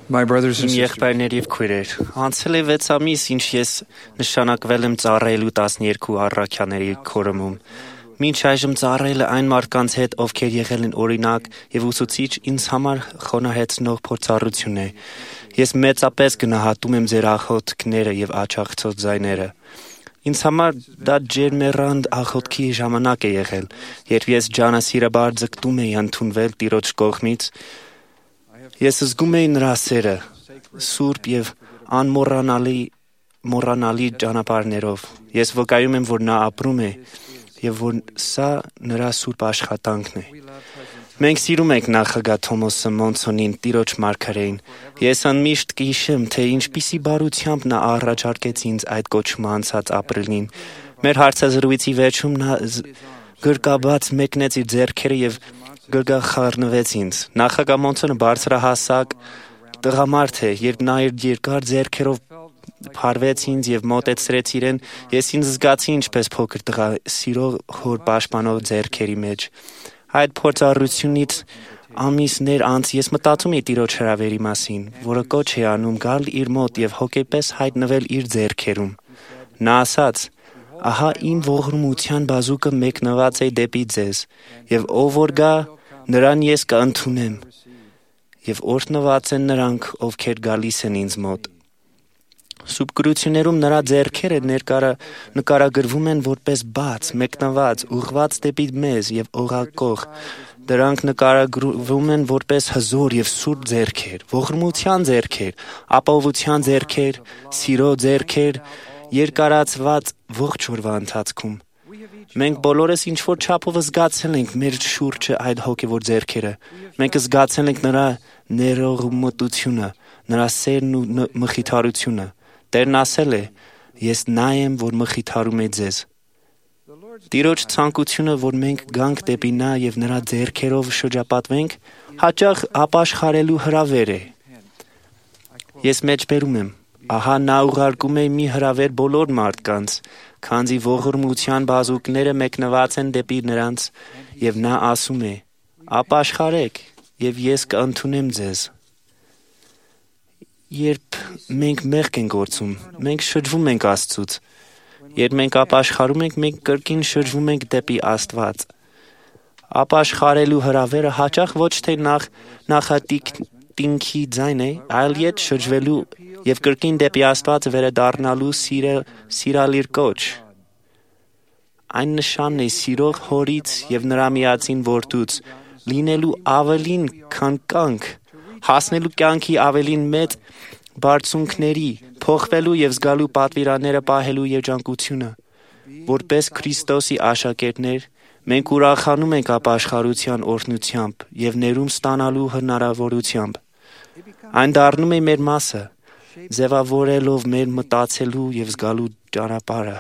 My brothers and Իմ sisters, եղբայրներ եւ քույրեր, անցել է 6 ամիս, ինչ ես նշանակվել եմ ծառայելու 12 առաքյաների քորմում։ Մինչ այժմ ծառայել այն մարդկանց հետ, ովքեր եղել են օրինակ եւ ուսուցիչ, ինձ համար խոնարհեցնող փորձառություն է։ Ես մեծապես գնահատում եմ ձեր աղոթքները եւ աջակցող ձայները։ Ինձ համար դա ջերմեռանդ աղոթքի ժամանակ է եղել, երբ ես ջանասիրաբար ձգտում էի ընդունվել Տիրոջ կողմից։ Ես զգում էի նրա սերը, սուրբ եւ անմոռանալի ճանապարհներով։ Ես վկայում եմ, որ նա ապրում է եւ որ սա նրա սուրբ աշխատանքն է։ Մենք սիրում ենք նախագահ Թոմաս Մոնսոնին, Տիրոջ մարգարեին։ Ես անմիշտ կհիշեմ, թե ինչպիսի բարությամբ նա առաջարկեց ինձ այդ կոչումը անցած ապրիլին։ Մեր հարցազրույցի վերջում նա գրկաբաց մեկնեց իր ձեռքերը եւ գլխախառնվեց ինձ։ Նախագահ Մոնսոնը բարձրահասակ տղամարդ է, երբ նա իր երկար ձեռքերով փարվեց ինձ եւ մոտեցրեց իրեն, ես ինձ զգացի ինչպես փոքր տղա սիրող հոր պաշտպանող ձեռքերի մեջ։ Այդ փորձառությունից ամիսներ անց ես մտածում էի Տիրոջ հրավերի մասին, որը կոչ է անում գալ իր մոտ եւ հոգեպես հայտնվել իր ձեռքերում։ Նա ասաց. «Ահա իմ ողորմության բազուկը մեկնված է դեպի ձեզ, եւ ով որ գա, նրան ես կընդունեմ, եւ օրհնված են նրանք, ովքեր գալիս են ինձ մոտ»։ Սուրբ գրություններում նրա ձեռքերը նկարագրվում են որպես բաց, մեկնված, ուղղված դեպի մեզ եւ օղակող։ Դրանք նկարագրվում են որպես հզոր եւ սուրբ ձեռքեր, ողորմության ձեռքեր, ապահովության ձեռքեր, սիրո ձեռքեր, երկարացված ողջ օրվա ընթացքում։ Մենք բոլորս ինչ-որ չափով զգացել ենք մեր շուրջը այդ հոգևոր ձեռքերը։ Մենք զգացել ենք նրա ներողամտությունը, նրա սերն ու մխիթարությունը։ Տերն ասել է. «Ես նա եմ, որ մխիթարում է ձեզ»։ Տիրոջ ցանկությունը, որ մենք գանք դեպի նա եւ նրա ձեռքերով շրջապատվենք, հաճախ ապաշխարելու հրավեր է։ Ես մեջբերում եմ. ահա նա ուղարկում է մի հրավեր բոլոր մարդկանց, քանզի ողորմության բազուկները մեկնված են դեպի նրանց, եւ նա ասում է. «Ապաշխարեք, եւ ես կընդունեմ ձեզ»։ Երբ մենք մեղք ենք գործում, մենք շրջվում ենք Աստծուց։ Երբ մենք ապաշխարում ենք, մենք կրկին շրջվում ենք դեպի Աստված։ Ապաշխարելու հրավերը հաճախ ոչ թե նախատինքի ձայն է, այլ ետ շրջվելու եւ կրկին դեպի Աստված վերադառնալու սիրալիր կոչ։ Այն նշանն է սիրող հորից եւ նրա միածին որդուց լինելու ավելին, քան կյանք, հասնելու կյանքի ավելին մեծ բարձունքների, փոխվելու եւ զգալու պատվիրանները պահելու երջանկությունը։ Որպես Քրիստոսի աշակերտներ, մենք ուրախանում ենք ապաշխարության օրհնությամբ եւ ներում ստանալու հնարավորությամբ։ Այն դառնում է մեր մասը, ձևավորելով մեր մտածելու եւ զգալու ճանապարհը։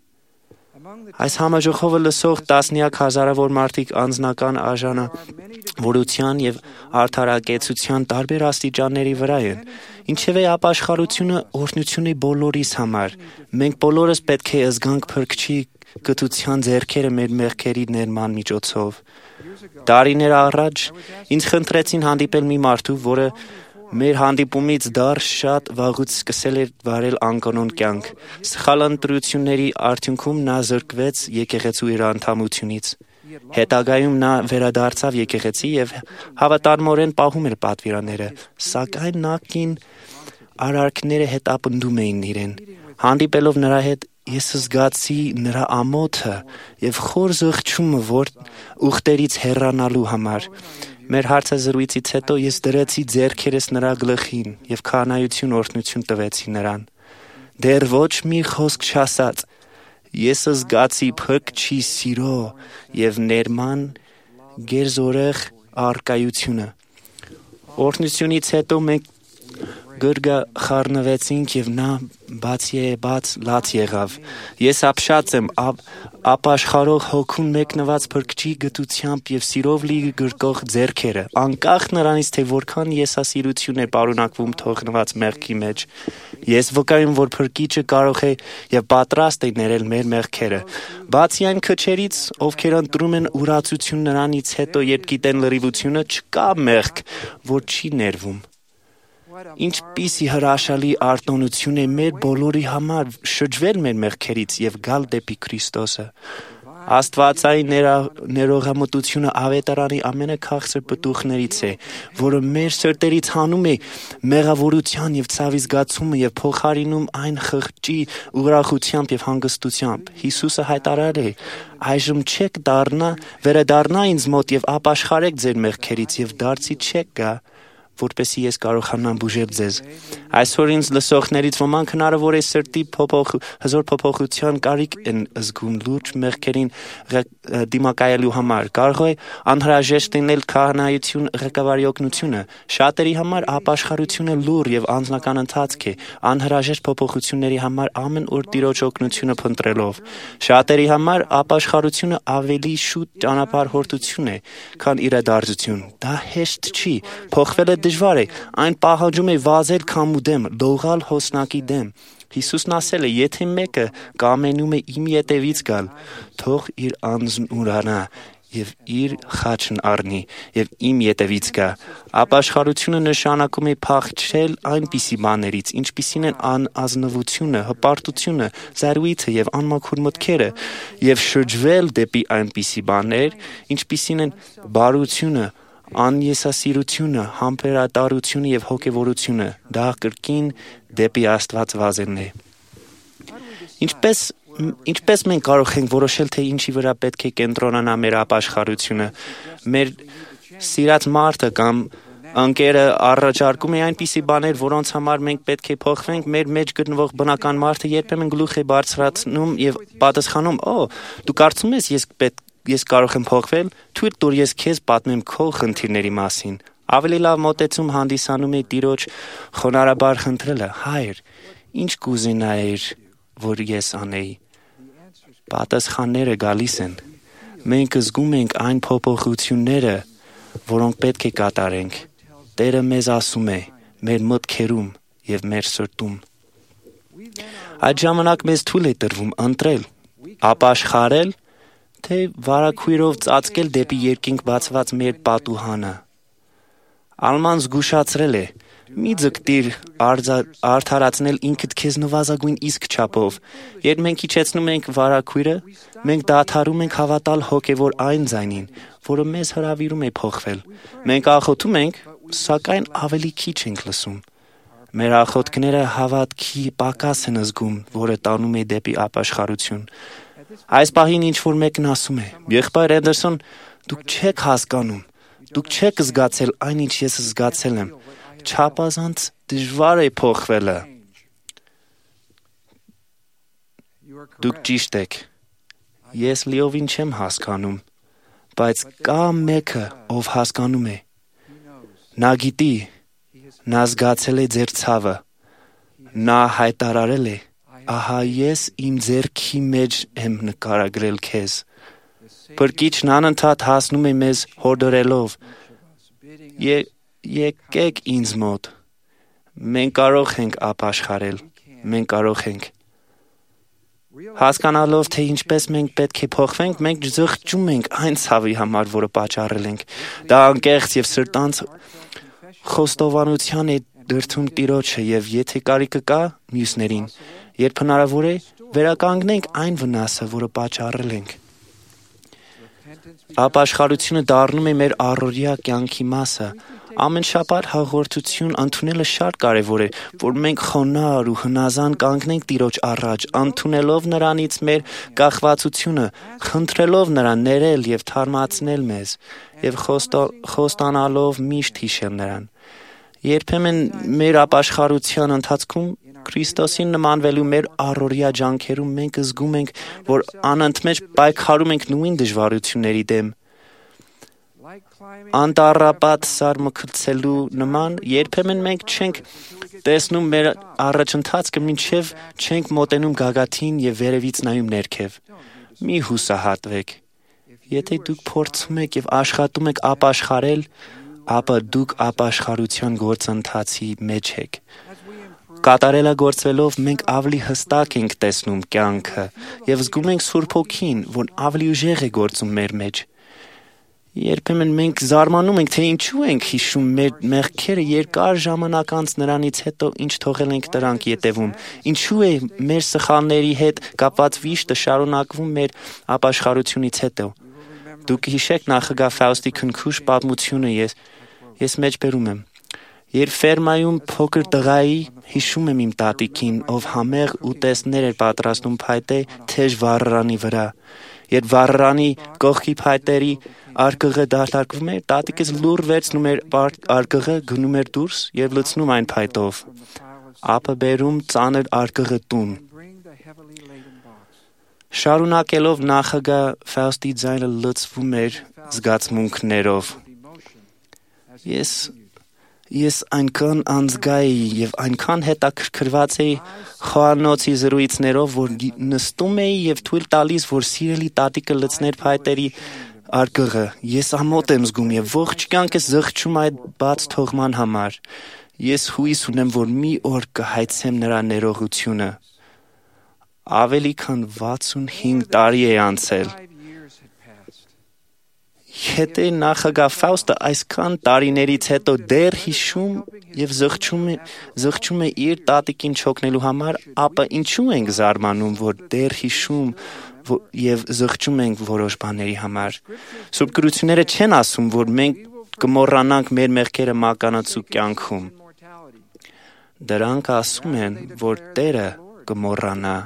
Այս համաժողովը լսող տասնյակ հազարավոր մարդիկ անձնական արժանավորության եւ արդարակեցության տարբեր աստիճանների վրա են։ Ինչևէ ապաշխարությունը օրհնություն է բոլորիս համար։ Մենք բոլորս պետք է զգանք Փրկչի գթության ձեռքերը մեր մեղքերի ներման միջոցով։ Տարիներ առաջ ինձ խնդրեցին հանդիպել մի մարդու, որը մեր հանդիպումից դեռ շատ վաղուց սկսել էր վարել անկանոն կյանք։ Սխալ ընտրությունների արդյունքում նա զրկվեց եկեղեցու իր անդամությունից։ Հետագայում նա վերադարձավ եկեղեցի եւ հավատարմորեն պահում էր պատվիրանները, սակայն նախկին արարքները հետապնդում էին իրեն։ Հանդիպելով նրա հետ ես զգացի նրա ամոթը եւ խոր զղջումը, որ ուխտերից հեռանալու համար։ Մեր հարցազրույցից հետո ես դրեցի ձեռքերս նրա գլխին եւ քահանայություն օրհնություն տվեցի նրան։ Դեռ ոչ մի խոսք չասած, ես զգացի Փրկչի սիրո եւ ներման գերզորեղ առկայությունը։ Օրհնությունից հետո մենք գլխախառնվեցինք եւ նա բաց լաց եղավ։ Ես ապշած եմ ապաշխարող հոգուն մեկնված Փրկչի գթությամբ եւ սիրով լի գրկող ձեռքերը, անկախ նրանից, թե որքան եսասիրություն է պարունակվում թողնված մեղքի մեջ։ Ես վկայում, որ Փրկիչը կարող է եւ պատրաստ է ներել մեր մեղքերը։ Բացի այն քչերից, ովքեր ընտրում են ուրացություն նրանից հետո, երբ գիտեն լրիվությունը, չկա մեղք, որ չի ներվում։ Ինչպիսի հրաշալի արտոնություն է մեր բոլորի համար շրջվել մեր մեղքերից եւ գալ դեպի Քրիստոսը։ Աստվածային ներողամտությունը ավետարանի ամենաքաղցր պտուղներից է, որը մեր սրտերից հանում է մեղավորության եւ ցավի զգացումը եւ փոխարինում այն խղճի ուրախությամբ եւ հանգստությամբ։ Հիսուսը հայտարարել է. «Այժմ չեք վերադառնա ինձ մոտ եւ ապաշխարեք ձեր մեղքերից եւ դարձի չեք գա, որպեսզի ես կարողանամ բուժել ձեզ»։ Այսօր ինձ լսողներից ոմանք հնարավոր է սրտի հզոր փոփոխության կարիք են զգում լուրջ մեղքերին դիմակայելու համար։ Կարող է անհրաժեշտ լինել քահանայություն ղեկավարի օգնությունը։ Շատերի համար ապաշխարությունը լուռ եւ անձնական ընթացք է, անհրաժեշտ փոփոխությունների համար ամեն օր Տիրոջ օգնությունը փնտրելով։ Շատերի համար ապաշխարությունը ավելի շուտ ճանապարհորդություն է, քան իրադարձություն։ Դա հեշտ չի, փոխվելը դժվար է, այն պահանջում է վազել քամու դեմ, լողալ հոսնակի դեմ։ Հիսուսն ասել է. «Եթե մեկը կամենում է իմ ետևից գալ, թող իր անձն ուրանա եւ իր խաչն առնի եւ իմ ետևից գա»։ Ապաշխարությունը նշանակում է փախչել այնպիսի բաներից, ինչպիսին են անազնվությունը, հպարտությունը, զայրույթը եւ անմաքուր մտքերը, եւ շրջվել դեպի այնպիսի բաներ, ինչպիսին են բարությունը, անեսասիրությունը, համբերատարությունը եւ հոգեվորությունը։ Դա կրկին դեպի Աստված վազելն է։ Ինչպես մենք կարող ենք որոշել, թե ինչի վրա պետք է կենտրոնանա մեր ապաշխարությունը։ Մեր սիրած մարդը կամ ընկերը առաջարկում է այնպիսի բաներ, որոնց համար մենք պետք է փոխվենք, մեր մեջ գտնվող բնական մարդը երբեմն գլուխ է բարձրացնում եւ պատասխանում. «Օ, դու կարծում ես ես կարող եմ փոխվել, թույլ տուր ես քեզ պատմեմ քո խնդիրների մասին»։ Ավելի լավ մոտեցում հանդիսանում է Տիրոջ խոնարհաբար խնդրելը. «Հայր, ինչ կուզենայիր, որ ես անեի»։ Պատասխանները գալիս են։ Մենք զգում ենք այն փոփոխությունները, որոնք պետք է կատարենք։ Տերը մեզ ասում է մեր մտքերում եւ մեր սրտում։ Այդ ժամանակ մեզ թույլ է տրվում ընտրել, ապաշխարել, թե վարագույրով ծածկել դեպի երկինք բացված մեր պատուհանը։ Ալման զգուշացրել է. «Մի ձգտիր արդարացնել ինքդ քեզ նվազագույն իսկ չափով»։ Երբ մենք իջեցնում ենք վարագույրը, մենք դադարում ենք հավատալ հոգևոր այն ձայնին, որը մեզ հրավիրում է փոխվել։ Մենք աղոթում ենք, սակայն ավելի քիչ ենք լսում։ Մեր աղոթքները հավատքի պակաս են զգում, որը տանում է դեպի ապաշխարություն։ Այս պահին ինչ-որ մեկն ասում է. «Եղբայր Էնդերսոն, դուք չեք հասկանում, դուք չեք զգացել այն, ինչ ես զգացել եմ, չափազանց դժվար է փոխվելը»։ Դուք ճիշտ եք, ես լիովին չեմ հասկանում, բայց կա մեկը, ով հասկանում է։ Նա գիտի, նա զգացել է ձեր ցավը, նա հայտարարել է. «Ահա ես իմ ձեռքի մեջ եմ նկարագրել քեզ»։ Փրկիչն անընդհատ հասնում է մեզ հորդորելով. «Եկեք ինձ մոտ»։ Մենք կարող ենք ապաշխարել, մենք կարող ենք։ Հասկանալով, թե ինչպես մենք պետք է փոխվենք, մենք զղջում ենք այն ցավի համար, որը պատճառել ենք։ Դա անկեղծ եւ սրտանց խոստովանության է դրդում Տիրոջը եւ եթե կարիքը կա, մյուսներին։ Երբ հնարավոր է, վերականգնենք այն վնասը, որը պատճառել ենք։ Ապաշխարությունը դառնում է մեր առօրյա կյանքի մասը։ Ամեն շաբաթ հաղորդություն ընդունելը շատ կարևոր է, որ մենք խոնարհ ու հնազանդ կանգնենք Տիրոջ առաջ, ընդունելով Նրանից մեր կախվածությունը, խնդրելով Նրան ներել եւ թարմացնել մեզ եւ խոստանալով միշտ հիշել Նրան։ Երբեմն մեր ապաշխարության ընթացքում Քրիստոսին նմանվելու մեր առօրյա ջանքերում մենք զգում ենք, որ անընդմեջ պայքարում ենք նույն դժվարությունների դեմ։ Անտառապատ սարմքցելու նման երբեմն մենք չենք տեսնում մեր առաջընթացքը, մինչև չենք մոտենում գագաթին եւ վերևից նայում ներքև։ Մի հուսահատվեք։ Եթե դուք փորձում եք եւ աշխատում եք ապաշխարել, ապա դուք ապաշխարության գործընթացի մեջ եք։ Կատարելագործվելով մենք ավելի հստակ ենք տեսնում կյանքը եւ զգում ենք Սուրբ Հոգին, որ ավելի ուժեղ է գործում մեր մեջ։ Երբեմն մենք զարմանում ենք, թե ինչու ենք հիշում մեր մեղքերը երկար ժամանակ անց նրանից հետո ինչ թողել ենք դրանք ետևում։ Ինչու է մեր սխալների հետ կապված վիշտը շարունակվում մեր ապաշխարությունից հետո։ Դուք հիշեք նախագահ Ֆաուստի քնքուշ պատմությունը, ես մեջբերում եմ։ Երբ ֆերմայում փոքր տղայի հիշում եմ իմ տատիկին, ով համեղ ուտեստներ էր պատրաստում փայտե թեժ վառարանի վրա։ Երբ վառարանի կողքի փայտերի արկղը դատարկվում էր, տատիկս լուռ վերցնում էր արկղը, գնում էր դուրս և լցնում այն փայտով, ապա բերում ծանր արկղը տուն։ Շարունակելով նախագահ Ֆաուստի ձայնը լցվում էր զգացմունքներով։ Ես այնքան անզգա էի և այնքան հետաքրքրված էի խոհանոցի զրույցներով, որ նստում էի և թույլ տալիս, որ սիրելի տատիկը լցներ փայտերի արկղը։ Ես ամոթ եմ զգում և ողջ կյանքս զղջում այդ բաց թողման համար։ Ես հույս ունեմ, որ մի օր կհայցեմ նրա ներողությունը։ Ավելի քան 65 տարի է անցել։ Եթե նախագահ Ֆաուստը այսքան տարիներից հետո դեռ հիշում և զղջում է իր տատիկին չօգնելու համար, ապա ինչու ենք զարմանում, որ դեռ հիշում և զղջում ենք որոշ բաների համար։ Սուրբ գրությունները չեն ասում, որ մենք կմոռանանք մեր մեղքերը մականացու կյանքում։ Դրանք ասում են, որ Տերը կմոռանա։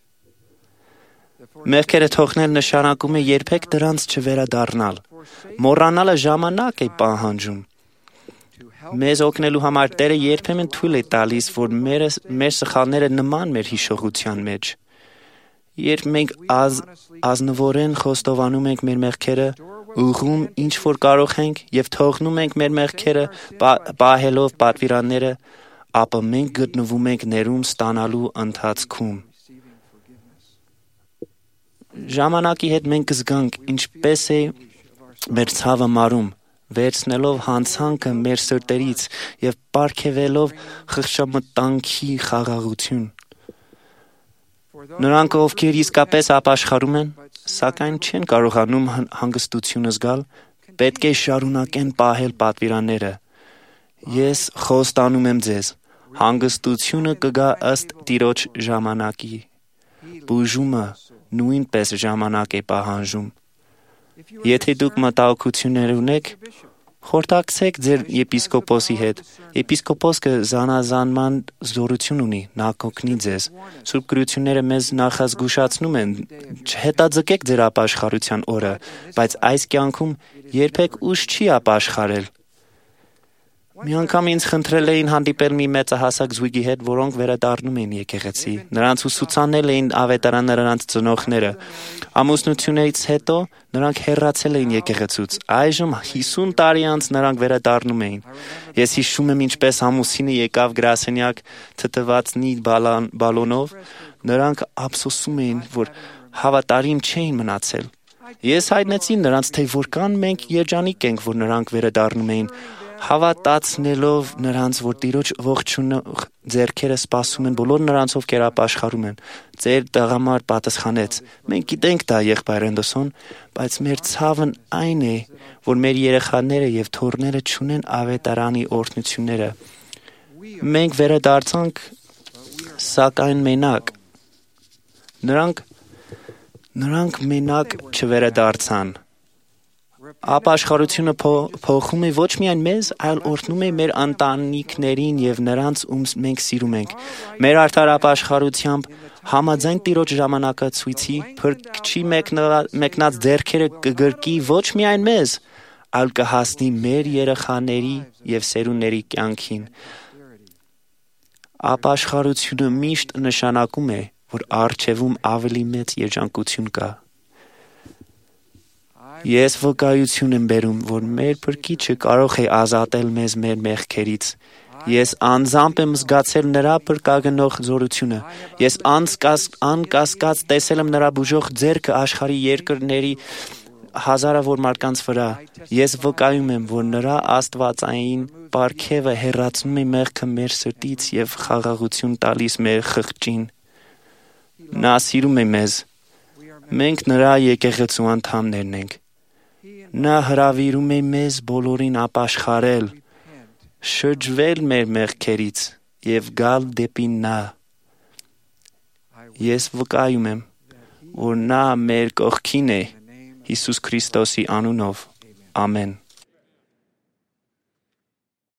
Մեղքերը թողնել նշանակում է երբեք դրանց չվերադառնալ։ Մոռանալը ժամանակ է պահանջում։ Մեզ օգնելու համար Տերը երբեմն թույլ է տալիս, որ մեր սխալները նման մեր հիշողության մեջ։ Երբ մենք ազնվորեն խոստովանում ենք մեր մեղքերը, ուղղում ինչ որ կարող ենք և թողնում ենք մեր մեղքերը պահելով պատվիրանները, ապա մենք գտնվում ենք ներում ստանալու ընթացքում։ Ժամանակի հետ մենք կզգանք ինչպես է մեր ցավը մարում, վերցնելով հանցանքը մեր սրտերից և պարգևելով խղճամտանքի խաղաղություն։ Նրանք, ովքեր իսկապես ապաշխարում են, սակայն չեն կարողանում հանգստությունը զգալ, պետք է շարունակեն պահել պատվիրանները։ Ես խոստանում եմ ձեզ, հանգստությունը կգա ըստ Տիրոջ ժամանակի։ Բուժումը նույնպես ժամանակ է պահանջում։ Եթե դուք մտահոգություններ ունեք, խորհրդակցեք ձեր եպիսկոպոսի հետ։ Եպիսկոպոսը զանազանման զորություն ունի, նա կօգնի ձեզ։ Սուրբ գրությունները մեզ նախազգուշացնում են, չհետաձգեք ձեր ապաշխարության օրը, բայց այս կյանքում երբեք ուշ չի ապաշխարել։ Մի անգամ ինձ խնդրել էին հանդիպել մի մեծահասակ զույգի հետ, որոնք վերադառնում էին եկեղեցի։ Նրանց ուսուցանել էին ավետարանը նրանց ծնողները։ Ամուսնությունից հետո նրանք հեռացել էին եկեղեցուց։ Այժմ 50 տարի անց նրանք վերադառնում էին։ Ես հիշում եմ, ինչպես ամուսինը եկավ գրասենյակ թթվածնի բալոնով։ Նրանք ափսոսում էին, որ հավատարիմ չէին մնացել։ Ես հայտնեցի նրանց, թե որքան մենք երջանիկ ենք, որ նրանք վերադառնում էին, հավատացնելով նրանց, որ Տիրոջ ողջունը ձեռքերը սպասում են բոլոր նրանց, ովքեր ապաշխարում են։ Ձեր տղամարդ պատասխանեց. մենք գիտենք դա, եղբայր Էնդոսոն, բայց մեր ցավն այն է, որ մեր երեխաները և թոռները չունեն ավետարանի օրհնությունները։ Մենք վերադարձանք, սակայն մենակ։ Նրանք մենակ չվերադարձան։ Ապաշխարությունը փոխում է ոչ միայն մեզ, այլ օրհնում է մեր ընտանիքներին և նրանց, ում մենք սիրում ենք։ Մեր արդար ապաշխարությամբ համաձայն Տիրոջ ժամանակացույցի Փրկչի մեկնած ձեռքերը կգրկի ոչ միայն մեզ, այլ կհասնի մեր երեխաների և սերունդների կյանքին։ Ապաշխարությունը միշտ նշանակում է, որ առջևում ավելի մեծ երջանկություն կա։ Ես վկայություն եմ բերում, որ մեր Փրկիչը կարող է ազատել մեզ մեր մեղքերից։ Ես անձամբ եմ զգացել նրա փրկագնող զորությունը։ Ես անկասկած տեսել եմ նրա բուժող ձեռքը աշխարհի երկրների հազարավոր մարդկանց վրա։ Ես վկայում եմ, որ նրա աստվածային պարգևը հեռացնում է մեղքը մեր սրտից և խաղաղություն տալիս մեր խղճին։ Նա սիրում է մեզ։ Մենք նրա եկեղեցու անդամներն ենք։ Նա հրավիրում է մեզ բոլորին ապաշխարել, շրջվել մեր մեղքերից եւ գալ դեպի նա։ Ես վկայում եմ, որ նա մեր կողքին է Հիսուս Քրիստոսի անունով։ Ամեն։